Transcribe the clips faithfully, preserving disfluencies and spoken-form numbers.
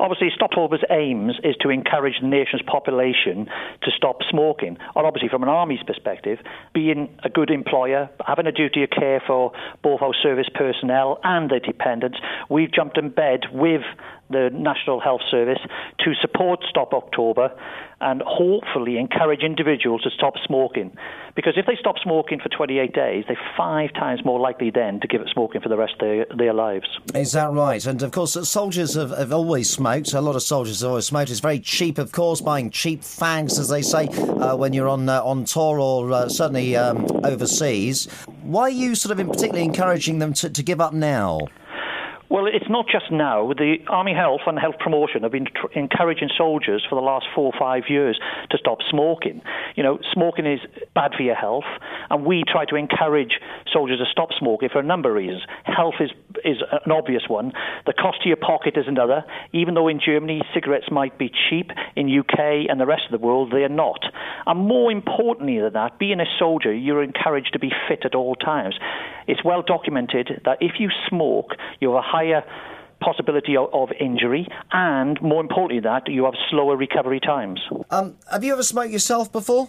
obviously, Stoptober's aims is to encourage the nation's population to stop smoking. And obviously, from an Army's perspective, being a good employer, having a duty of care for both our service personnel and their dependents, we've jumped in bed with the National Health Service to support Stop October and hopefully encourage individuals to stop smoking. Because if they stop smoking for twenty-eight days, they're five times more likely then to give up smoking for the rest of their, their lives. Is that right? And of course, soldiers have, have always smoked. A lot of soldiers have always smoked. It's very cheap, of course, buying cheap fags, as they say, uh, when you're on uh, on tour or uh, certainly um, overseas. Why are you sort of in particularly encouraging them to, to give up now? Well, it's not just now. The Army Health and Health Promotion have been tr- encouraging soldiers for the last four or five years to stop smoking. You know, smoking is bad for your health, and we try to encourage soldiers to stop smoking for a number of reasons. Health is is an obvious one. The cost to your pocket is another. Even though in Germany cigarettes might be cheap, in U K and the rest of the world they are not. And more importantly than that, being a soldier, you're encouraged to be fit at all times. It's well documented that if you smoke, you have a higher possibility of, of injury, and more importantly that, you have slower recovery times. Um, have you ever smoked yourself before?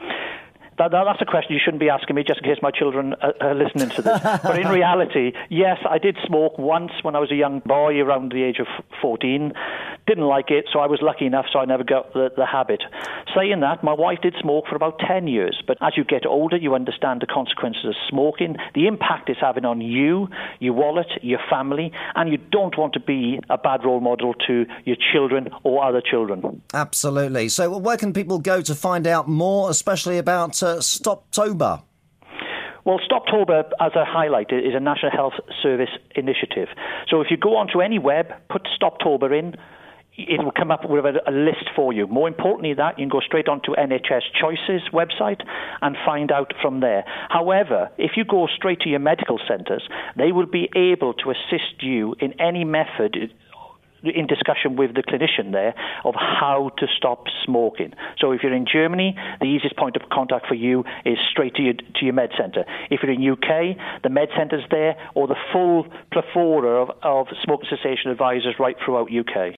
That, that, that's a question you shouldn't be asking me just in case my children are, are listening to this. But in reality, yes, I did smoke once when I was a young boy around the age of fourteen. Didn't like it, so I was lucky enough, so I never got the, the habit. Saying that, my wife did smoke for about ten years. But as you get older, you understand the consequences of smoking, the impact it's having on you, your wallet, your family, and you don't want to be a bad role model to your children or other children. Absolutely. So where can people go to find out more, especially about uh, Stoptober? Well, Stoptober, as I highlighted, is a National Health Service initiative. So if you go onto any web, put Stoptober in, it will come up with a, a list for you. More importantly than that, you can go straight onto N H S Choices website and find out from there. However, if you go straight to your medical centres, they will be able to assist you in any method in discussion with the clinician there of how to stop smoking. So if you're in Germany, the easiest point of contact for you is straight to your, to your med centre. If you're in U K, the med centre's there, or the full plethora of, of smoking cessation advisors right throughout U K.